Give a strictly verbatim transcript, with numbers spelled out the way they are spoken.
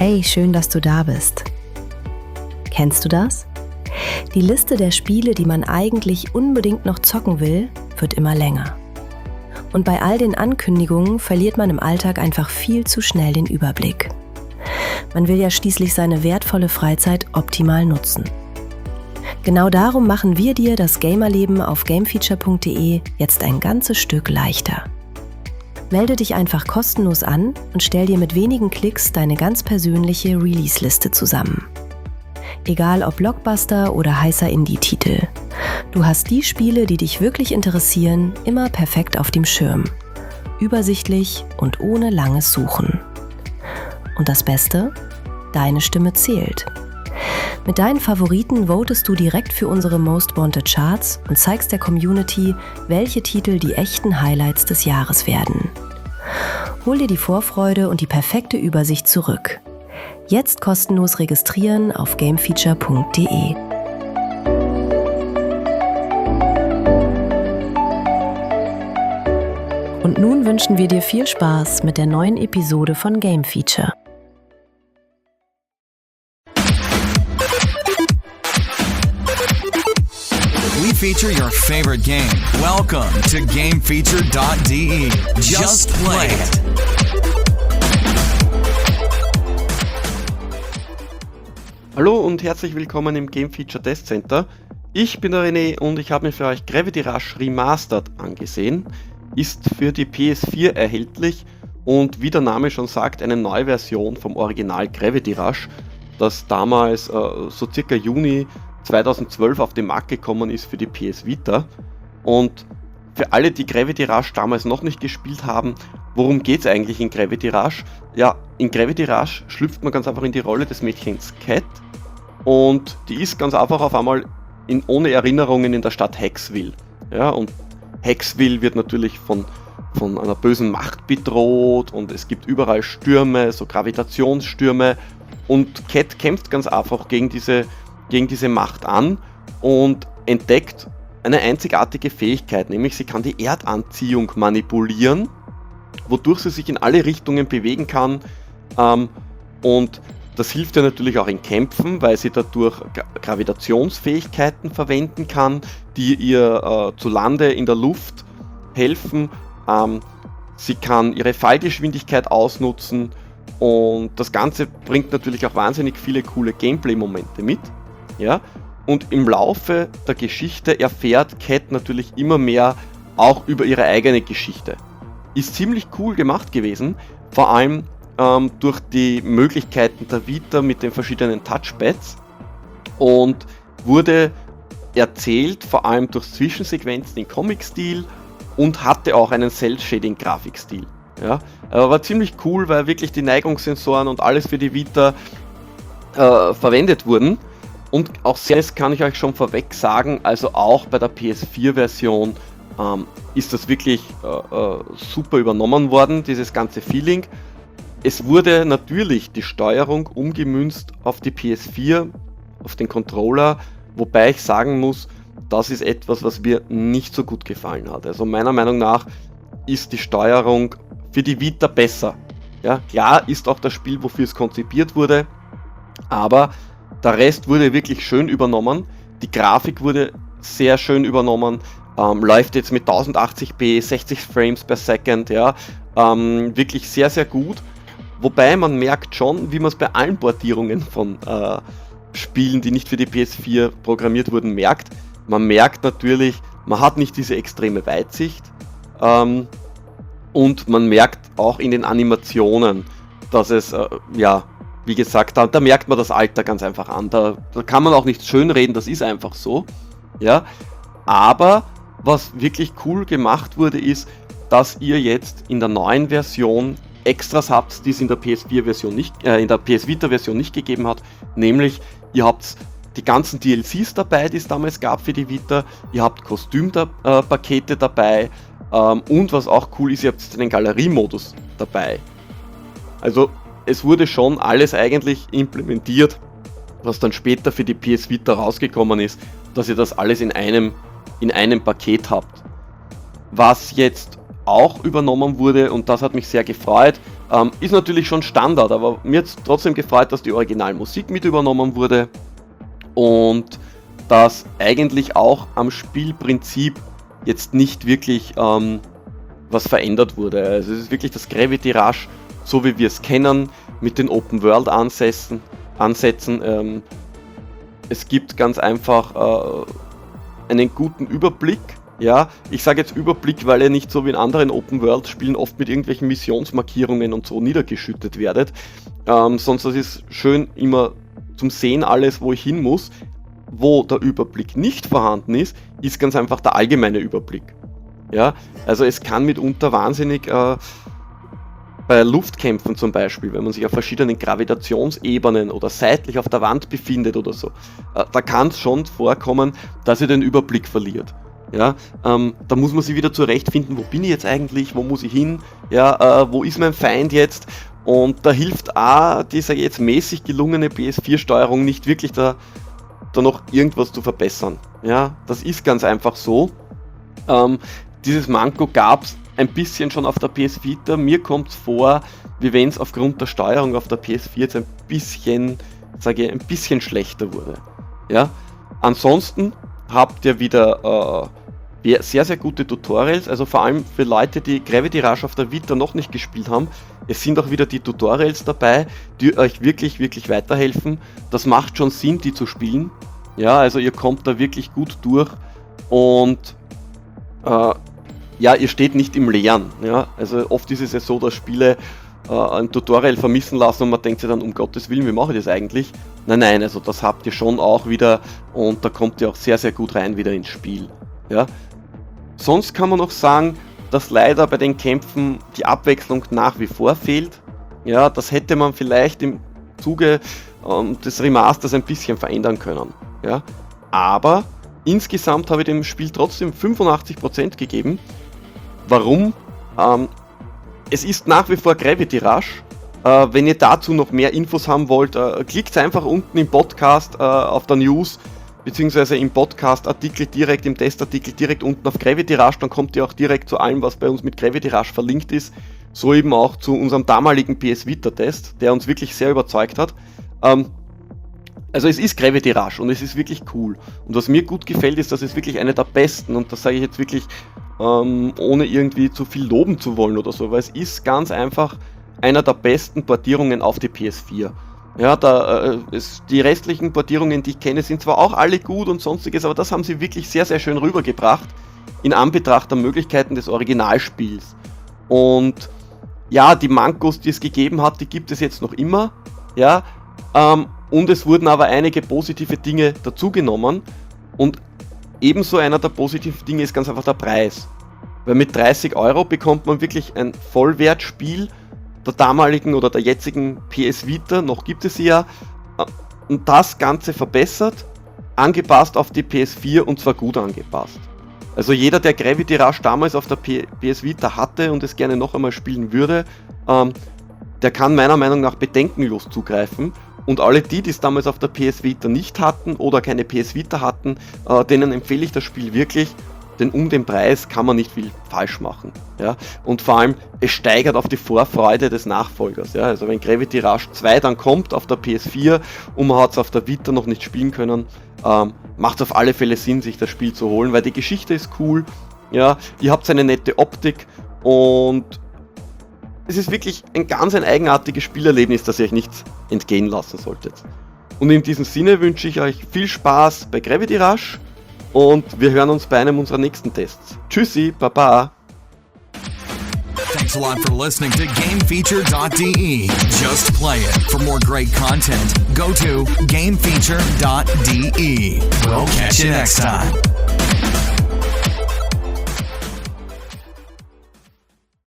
Hey, schön, dass du da bist. Kennst du das? Die Liste der Spiele, die man eigentlich unbedingt noch zocken will, wird immer länger. Und bei all den Ankündigungen verliert man im Alltag einfach viel zu schnell den Überblick. Man will ja schließlich seine wertvolle Freizeit optimal nutzen. Genau darum machen wir dir das Gamerleben auf gamefeature punkt de jetzt ein ganzes Stück leichter. Melde dich einfach kostenlos an und stell dir mit wenigen Klicks deine ganz persönliche Release-Liste zusammen. Egal ob Blockbuster oder heißer Indie-Titel. Du hast die Spiele, die dich wirklich interessieren, immer perfekt auf dem Schirm. Übersichtlich und ohne langes Suchen. Und das Beste? Deine Stimme zählt. Mit deinen Favoriten votest du direkt für unsere Most Wanted Charts und zeigst der Community, welche Titel die echten Highlights des Jahres werden. Hol dir die Vorfreude und die perfekte Übersicht zurück. Jetzt kostenlos registrieren auf gamefeature punkt de. Und nun wünschen wir dir viel Spaß mit der neuen Episode von Game Feature. We feature your favorite game. Welcome to gamefeature dot de. Just play it. Hallo und herzlich willkommen im Game Feature Test Center. Ich bin der René und ich habe mir für euch Gravity Rush Remastered angesehen. Ist für die P S vier erhältlich und wie der Name schon sagt, eine neue Version vom Original Gravity Rush, das damals äh, so circa Juni zweitausendzwölf auf den Markt gekommen ist für die P S Vita. Und für alle, die Gravity Rush damals noch nicht gespielt haben, worum geht es eigentlich in Gravity Rush? Ja, in Gravity Rush schlüpft man ganz einfach in die Rolle des Mädchens Cat und die ist ganz einfach auf einmal in, ohne Erinnerungen in der Stadt Hexville. Ja, und Hexville wird natürlich von, von einer bösen Macht bedroht und es gibt überall Stürme, so Gravitationsstürme und Cat kämpft ganz einfach gegen diese gegen diese Macht an und entdeckt eine einzigartige Fähigkeit, nämlich sie kann die Erdanziehung manipulieren, wodurch sie sich in alle Richtungen bewegen kann ähm, und das hilft ihr natürlich auch in Kämpfen, weil sie dadurch Gra- Gravitationsfähigkeiten verwenden kann, die ihr äh, zu Lande in der Luft helfen. Ähm, sie kann ihre Fallgeschwindigkeit ausnutzen und das Ganze bringt natürlich auch wahnsinnig viele coole Gameplay-Momente mit. Ja? Und im Laufe der Geschichte erfährt Cat natürlich immer mehr auch über ihre eigene Geschichte. Ist ziemlich cool gemacht gewesen, vor allem ähm, durch die Möglichkeiten der Vita mit den verschiedenen Touchpads und wurde erzählt vor allem durch Zwischensequenzen in Comic-Stil und hatte auch einen Cel-Shading-Grafikstil. Ja? Aber war ziemlich cool, weil wirklich die Neigungssensoren und alles für die Vita äh, verwendet wurden. Und auch selbst kann ich euch schon vorweg sagen, also auch bei der P S vier Version ähm, ist das wirklich äh, äh, super übernommen worden, dieses ganze Feeling. Es wurde natürlich die Steuerung umgemünzt auf die P S vier, auf den Controller, wobei ich sagen muss, das ist etwas, was mir nicht so gut gefallen hat. Also meiner Meinung nach ist die Steuerung für die Vita besser. Ja, klar ist auch das Spiel, wofür es konzipiert wurde, aber der Rest wurde wirklich schön übernommen, die Grafik wurde sehr schön übernommen, ähm, läuft jetzt mit tausendachtzig p, sechzig Frames per Second, ja, ähm, wirklich sehr sehr gut, wobei man merkt schon, wie man es bei allen Portierungen von äh, Spielen, die nicht für die P S vier programmiert wurden, merkt, man merkt natürlich, man hat nicht diese extreme Weitsicht ähm, und man merkt auch in den Animationen, dass es, äh, ja, wie gesagt, da, da merkt man das Alter ganz einfach an. Da, da kann man auch nicht schönreden, das ist einfach so. Ja? Aber was wirklich cool gemacht wurde, ist, dass ihr jetzt in der neuen Version Extras habt, die es in der P S vier Version nicht, äh, in der P S Vita Version nicht gegeben hat. Nämlich, ihr habt die ganzen D L Cs dabei, die es damals gab für die Vita. Ihr habt Kostümpakete dabei. Ähm, und was auch cool ist, ihr habt den Galeriemodus dabei. Also, es wurde schon alles eigentlich implementiert, was dann später für die P S Vita rausgekommen ist, dass ihr das alles in einem, in einem Paket habt. Was jetzt auch übernommen wurde, und das hat mich sehr gefreut, Ähm, ist natürlich schon Standard, aber mir hat es trotzdem gefreut, dass die Originalmusik mit übernommen wurde und dass eigentlich auch am Spielprinzip jetzt nicht wirklich ähm, was verändert wurde. Also es ist wirklich das Gravity Rush, so wie wir es kennen, mit den Open-World-Ansätzen. Ansätzen. Ähm, es gibt ganz einfach äh, einen guten Überblick. Ja, ich sage jetzt Überblick, weil ihr nicht so wie in anderen Open-World-Spielen oft mit irgendwelchen Missionsmarkierungen und so niedergeschüttet werdet. Ähm, sonst das ist schön immer zum Sehen alles, wo ich hin muss. Wo der Überblick nicht vorhanden ist, ist ganz einfach der allgemeine Überblick. Ja, also es kann mitunter wahnsinnig äh, bei Luftkämpfen zum Beispiel, wenn man sich auf verschiedenen Gravitationsebenen oder seitlich auf der Wand befindet oder so, äh, da kann es schon vorkommen, dass ihr den Überblick verliert. Ja, ähm, da muss man sich wieder zurechtfinden, wo bin ich jetzt eigentlich, wo muss ich hin, ja, äh, wo ist mein Feind jetzt, und da hilft auch diese jetzt mäßig gelungene P S vier Steuerung nicht wirklich da, da noch irgendwas zu verbessern. Ja, das ist ganz einfach so. Ähm, dieses Manko gab es ein bisschen schon auf der P S Vita. Mir kommt es vor, wie wenn es aufgrund der Steuerung auf der P S vier jetzt ein bisschen, sage ich, ein bisschen schlechter wurde. Ja, ansonsten habt ihr wieder äh, sehr, sehr gute Tutorials, also vor allem für Leute, die Gravity Rush auf der Vita noch nicht gespielt haben. Es sind auch wieder die Tutorials dabei, die euch wirklich, wirklich weiterhelfen. Das macht schon Sinn, die zu spielen. Ja, also ihr kommt da wirklich gut durch und äh, ja, ihr steht nicht im Leeren. Ja, also oft ist es ja so, dass Spiele äh, ein Tutorial vermissen lassen und man denkt sich dann, um Gottes Willen, wie mache ich das eigentlich? Nein, nein, also das habt ihr schon auch wieder und da kommt ihr auch sehr, sehr gut rein wieder ins Spiel. Ja. Sonst kann man noch sagen, dass leider bei den Kämpfen die Abwechslung nach wie vor fehlt. Ja, das hätte man vielleicht im Zuge ähm, des Remasters ein bisschen verändern können. Ja, aber insgesamt habe ich dem Spiel trotzdem fünfundachtzig Prozent gegeben. Warum? Ähm, es ist nach wie vor Gravity Rush. Äh, wenn ihr dazu noch mehr Infos haben wollt, äh, klickt einfach unten im Podcast äh, auf der News, beziehungsweise im Podcast-Artikel direkt, im Testartikel direkt unten auf Gravity Rush, dann kommt ihr auch direkt zu allem, was bei uns mit Gravity Rush verlinkt ist, so eben auch zu unserem damaligen P S Vita-Test, der uns wirklich sehr überzeugt hat. Ähm, also es ist Gravity Rush und es ist wirklich cool. Und was mir gut gefällt, ist, dass es wirklich eine der besten, und das sage ich jetzt wirklich ähm, ohne irgendwie zu viel loben zu wollen oder so, weil es ist ganz einfach einer der besten Portierungen auf die P S vier. Ja, da, äh, es, die restlichen Portierungen, die ich kenne, sind zwar auch alle gut und sonstiges, aber das haben sie wirklich sehr, sehr schön rübergebracht in Anbetracht der Möglichkeiten des Originalspiels. Und ja, die Mankos, die es gegeben hat, die gibt es jetzt noch immer. Ja, ähm, und es wurden aber einige positive Dinge dazugenommen. Und ebenso einer der positiven Dinge ist ganz einfach der Preis. Weil mit dreißig Euro bekommt man wirklich ein Vollwertspiel der damaligen oder der jetzigen P S Vita, noch gibt es sie ja, und das Ganze verbessert, angepasst auf die P S vier und zwar gut angepasst. Also jeder, der Gravity Rush damals auf der P S Vita hatte und es gerne noch einmal spielen würde, ähm, der kann meiner Meinung nach bedenkenlos zugreifen, und alle die, die es damals auf der P S Vita nicht hatten oder keine P S Vita hatten, äh, denen empfehle ich das Spiel wirklich. Denn um den Preis kann man nicht viel falsch machen. Ja? Und vor allem, es steigert auf die Vorfreude des Nachfolgers. Ja? Also wenn Gravity Rush zwei dann kommt auf der P S vier und man hat es auf der Vita noch nicht spielen können, ähm, macht es auf alle Fälle Sinn, sich das Spiel zu holen, weil die Geschichte ist cool, ja? Ihr habt eine nette Optik und es ist wirklich ein ganz ein eigenartiges Spielerlebnis, das ihr euch nicht entgehen lassen solltet. Und in diesem Sinne wünsche ich euch viel Spaß bei Gravity Rush. Und wir hören uns bei einem unserer nächsten Tests. Tschüssi, Baba. Thanks a lot for listening to game feature dot d e. Just play it. For more great content, go to game feature dot d e. We'll catch you next time.